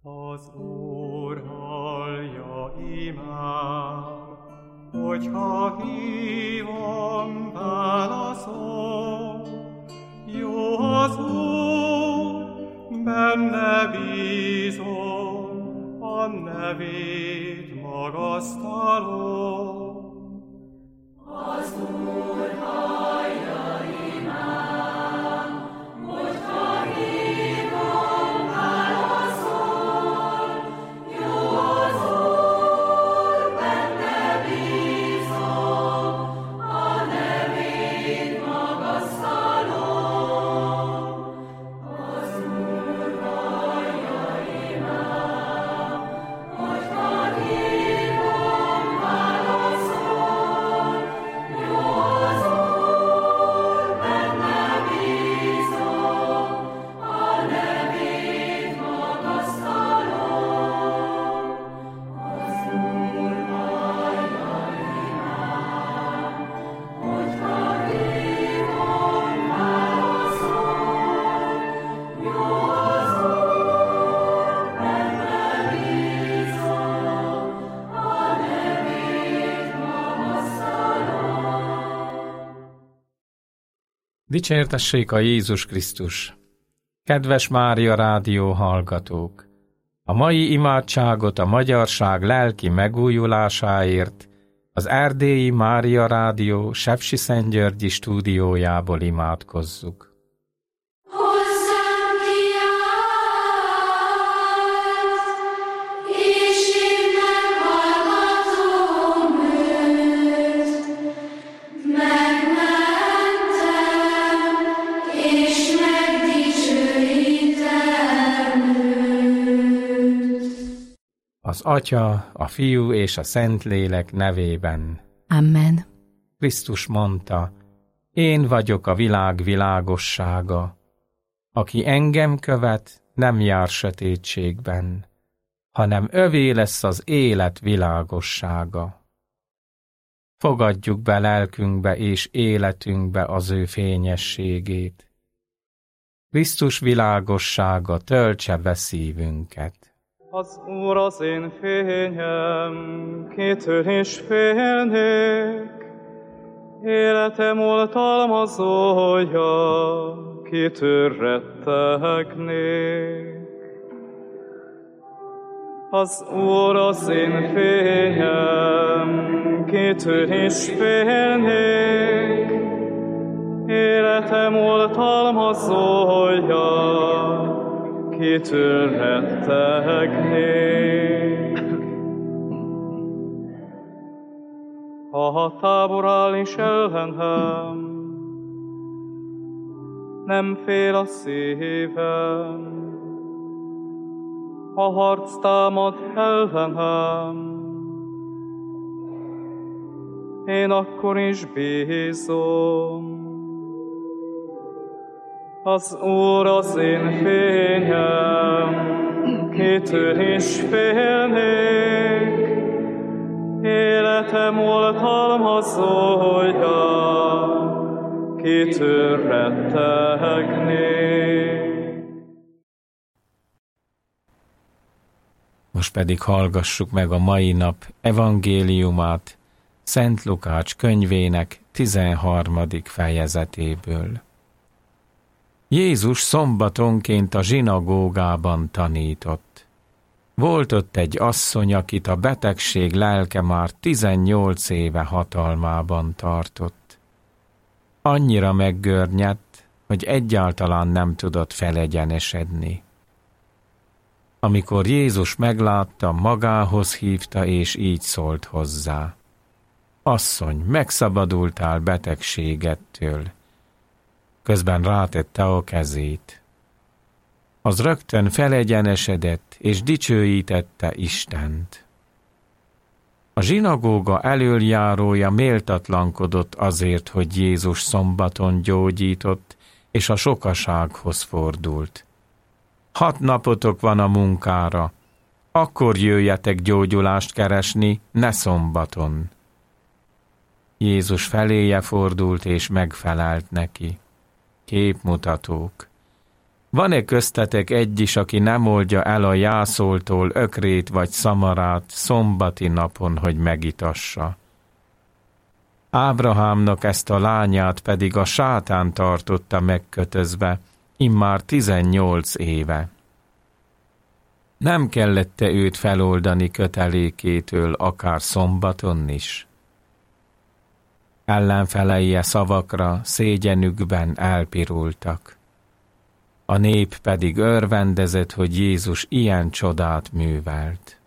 Az Úr hallja imám, hogyha hívom, válaszol. Jó az Úr, benne bízom, a nevét magasztalom. Az Úr hallja imám, hogyha hívom, válaszol. Jó az Úr, benne bízom, a nevét magasztalom. Az Úr hallja imám, hogyha hívom, válaszol. Jó az Úr, benne bízom, a nevét magasztalom. Az Úr hallja imám, hogyha hívom, válaszol. Jó az Úr, benne bízom, a nevét magasztalom. Dicsértessék a Jézus Krisztus! Kedves Mária Rádió hallgatók! A mai imádságot a magyarság lelki megújulásáért az Erdélyi Mária Rádió Sepsiszentgyörgyi stúdiójából imádkozzuk. Hozzám kiállt, és én meghallgatom őt. Megmentem, és megdicsőítem őt. Az Atya, a Fiú és a Szentlélek nevében. Amen. Krisztus mondta, én vagyok a világ világossága. Aki engem követ, nem jár sötétségben, hanem övé lesz az élet világossága. Fogadjuk be lelkünkbe és életünkbe az ő fényességét. Krisztus világossága töltse be szívünket. Az Úr az én fényem, kitől is félnék. Életem oltalmazója, kitől rettegnék. Az Úr az én fényem, kitől is félnék. Életem oltalmazója, kitől rettegnék. Ha tábor áll is ellenem, nem fél a szívem. Ha harc támad ellenem, én akkor is bízom. Az Úr az én fényem, kitől is félnék. Életem oltalmazója, kitől rettegnék. Most pedig hallgassuk meg a mai nap evangéliumát Szent Lukács könyvének 13. fejezetéből. Jézus szombatonként a zsinagógában tanított. Volt ott egy asszony, akit a betegség lelke már 18 éve hatalmában tartott. Annyira meggörnyedt, hogy egyáltalán nem tudott felegyenesedni. Amikor Jézus meglátta, magához hívta, és így szólt hozzá. Asszony, megszabadultál betegségettől. Közben rátette a kezét. Az rögtön felegyenesedett, és dicsőítette Istent. A zsinagóga elöljárója méltatlankodott azért, hogy Jézus szombaton gyógyított, és a sokasághoz fordult. 6 napotok van a munkára, akkor jöjjetek gyógyulást keresni, ne szombaton. Jézus feléje fordult, és megfelelt neki. Képmutatók. Van-e köztetek egy is, aki nem oldja el a jászoltól ökrét vagy szamarát szombati napon, hogy megitassa? Ábrahámnak ezt a lányát pedig a sátán tartotta megkötözve, immár 18 éve. Nem kellett-e őt feloldani kötelékétől akár szombaton is? Ellenfelei szavakra szégyenükben elpirultak. A nép pedig örvendezett, hogy Jézus ilyen csodát művelt.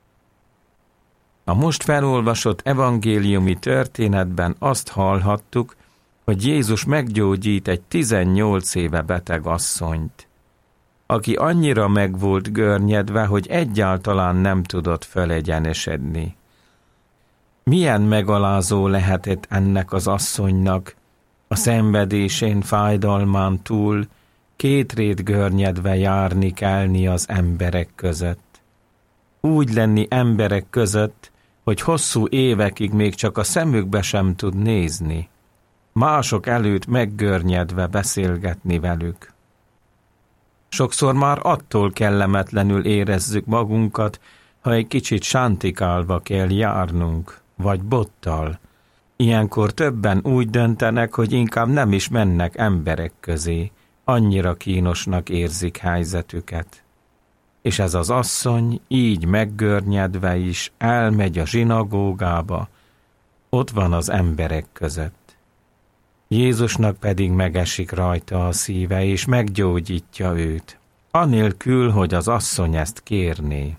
A most felolvasott evangéliumi történetben azt hallhattuk, hogy Jézus meggyógyít egy 18 éve beteg asszonyt, aki annyira meg volt görnyedve, hogy egyáltalán nem tudott fölegyenesedni. Milyen megalázó lehetett ennek az asszonynak, a szenvedésén, fájdalmán túl, kétrét görnyedve járni, kelni az emberek között. Úgy lenni emberek között, hogy hosszú évekig még csak a szemükbe sem tud nézni, mások előtt meggörnyedve beszélgetni velük. Sokszor már attól kellemetlenül érezzük magunkat, ha egy kicsit sántikálva kell járnunk, vagy bottal. Ilyenkor többen úgy döntenek, hogy inkább nem is mennek emberek közé, annyira kínosnak érzik helyzetüket. És ez az asszony így meggörnyedve is elmegy a zsinagógába, ott van az emberek között. Jézusnak pedig megesik rajta a szíve, és meggyógyítja őt, anélkül, hogy az asszony ezt kérné.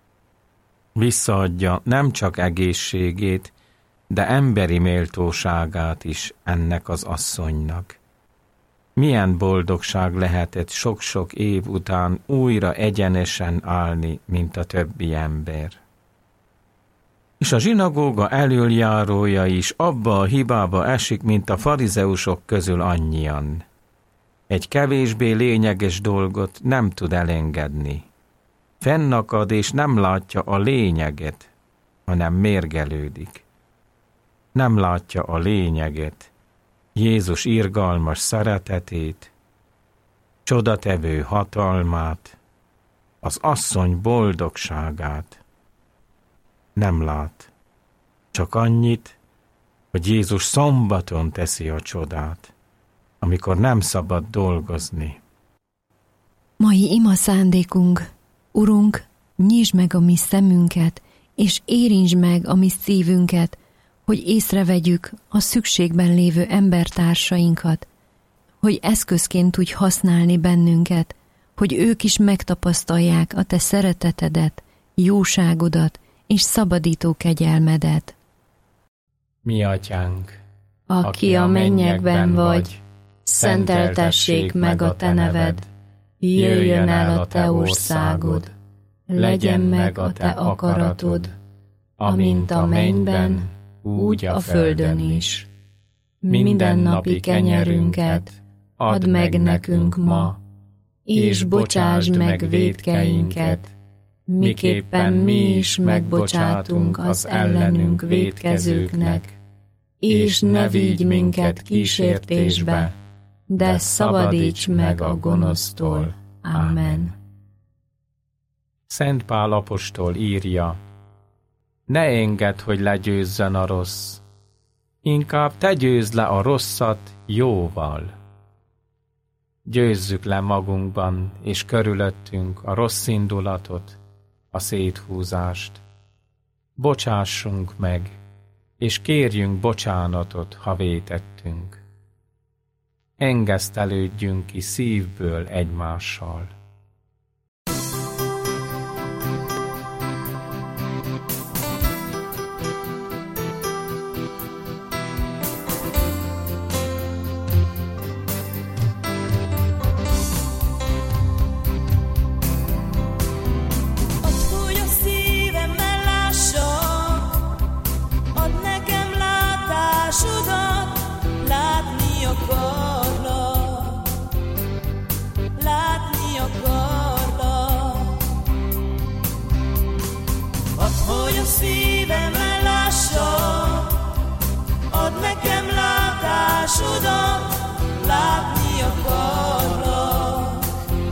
Visszaadja nem csak egészségét, de emberi méltóságát is ennek az asszonynak. Milyen boldogság lehetett sok-sok év után újra egyenesen állni, mint a többi ember. És a zsinagóga elöljárója is abba a hibába esik, mint a farizeusok közül annyian. Egy kevésbé lényeges dolgot nem tud elengedni. Fennakad és nem látja a lényeget, hanem mérgelődik. Nem látja a lényeget, Jézus irgalmas szeretetét, csodatevő hatalmát, az asszony boldogságát. Nem lát, csak annyit, hogy Jézus szombaton teszi a csodát, amikor nem szabad dolgozni. Mai ima szándékunk, Urunk, nyisd meg a mi szemünket, és érintsd meg a mi szívünket, hogy észrevegyük a szükségben lévő embertársainkat, hogy eszközként tudj használni bennünket, hogy ők is megtapasztalják a te szeretetedet, jóságodat és szabadító kegyelmedet. Mi atyánk, aki a mennyekben vagy, szenteltessék meg a te neved, jöjjön el a te országod, legyen meg a te akaratod, amint a mennyben, úgy a földön is. Mindennapi kenyerünket add meg nekünk ma, és bocsásd meg vétkeinket, miképpen mi is megbocsátunk az ellenünk vétkezőknek, és ne vigy minket kísértésbe, de szabadíts meg a gonosztól. Amen. Szent Pál apostol írja: ne engedd, hogy legyőzzön a rossz, inkább te győzd le a rosszat jóval. Győzzük le magunkban és körülöttünk a rossz indulatot, a széthúzást. Bocsássunk meg, és kérjünk bocsánatot, ha vétettünk. Engesztelődjünk ki szívből egymással. Szívemmel lássa, add nekem látásodat, látni akarlak.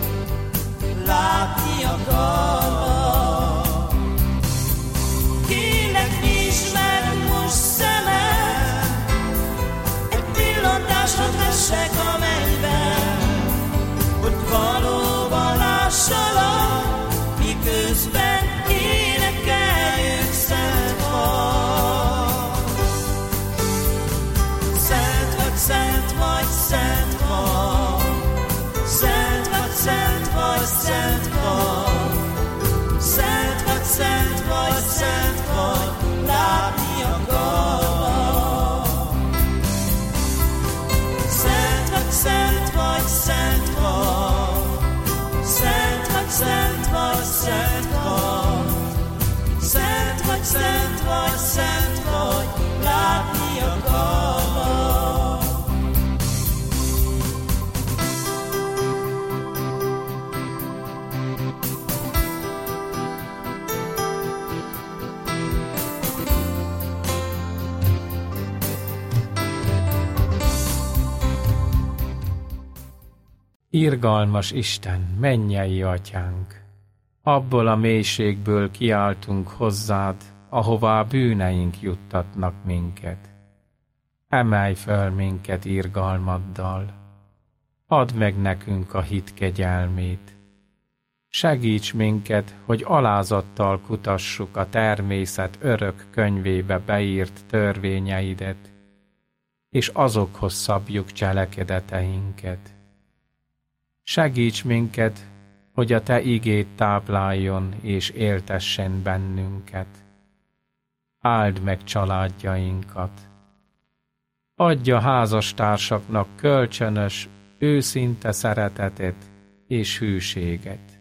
Irgalmas Isten, mennyei Atyánk, abból a mélységből kiáltunk hozzád, ahová bűneink juttatnak minket. Emelj föl minket irgalmaddal, add meg nekünk a hit kegyelmét. Segíts minket, hogy alázattal kutassuk a természet örök könyvébe beírt törvényeidet, és azokhoz szabjuk cselekedeteinket. Segíts minket, hogy a te igéd tápláljon és éltessen bennünket. Áld meg családjainkat. Adj a házastársaknak kölcsönös, őszinte szeretetet és hűséget.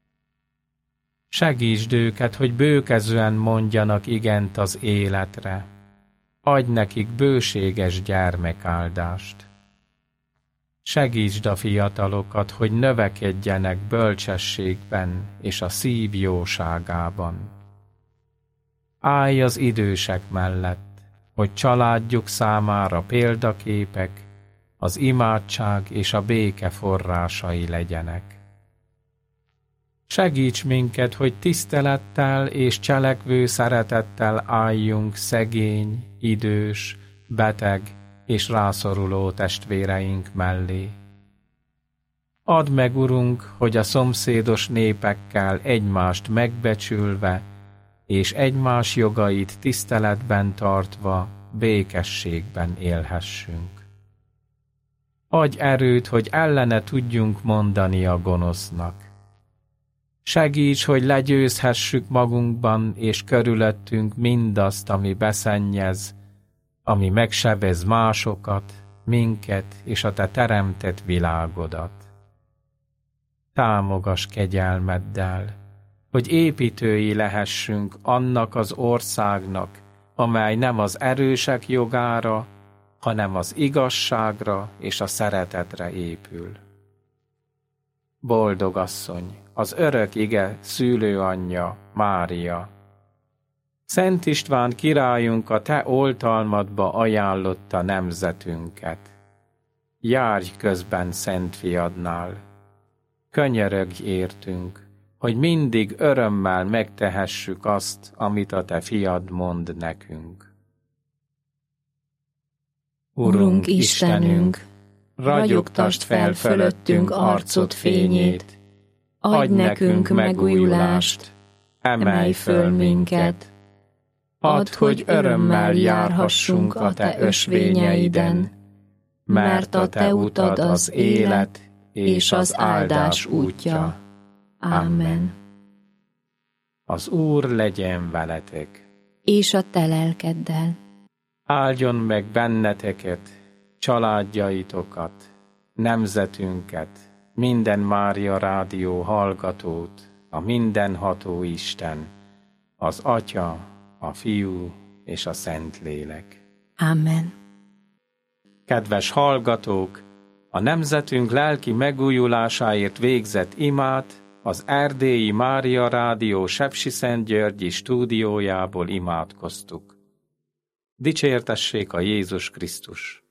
Segítsd őket, hogy bőkezően mondjanak igent az életre. Adj nekik bőséges gyermekáldást. Segítsd a fiatalokat, hogy növekedjenek bölcsességben és a szív jóságában. Állj az idősek mellett, hogy családjuk számára példaképek, az imádság és a béke forrásai legyenek. Segíts minket, hogy tisztelettel és cselekvő szeretettel álljunk szegény, idős, beteg és rászoruló testvéreink mellé. Add meg, Urunk, hogy a szomszédos népekkel egymást megbecsülve és egymás jogait tiszteletben tartva békességben élhessünk. Adj erőt, hogy ellene tudjunk mondani a gonosznak. Segíts, hogy legyőzhessük magunkban és körülöttünk mindazt, ami beszennyez, ami megsebez másokat, minket és a te teremtett világodat. Támogass kegyelmeddel, hogy építői lehessünk annak az országnak, amely nem az erősek jogára, hanem az igazságra és a szeretetre épül. Boldog asszony, az örök ige szülőanyja, Mária! Szent István királyunk a te oltalmadba ajánlotta nemzetünket. Járj közben Szent Fiadnál! Könyörögj értünk, hogy mindig örömmel megtehessük azt, amit a te fiad mond nekünk. Urunk Istenünk, ragyogtasd fel fölöttünk arcod fényét, adj nekünk megújulást, emelj föl minket. Add, hogy örömmel járhassunk a te ösvényeiden, mert a te utad az élet és az áldás útja. Amen. Az Úr legyen veletek, És a te lelkeddel. áldjon meg benneteket, családjaitokat, nemzetünket, minden Mária Rádió hallgatót, a mindenható Isten, az Atya, a Fiú és a Szentlélek. Amen. Kedves hallgatók, a nemzetünk lelki megújulásáért végzett imát az Erdélyi Mária Rádió Sepsiszentgyörgyi stúdiójából imádkoztuk. Dicsértessék a Jézus Krisztus!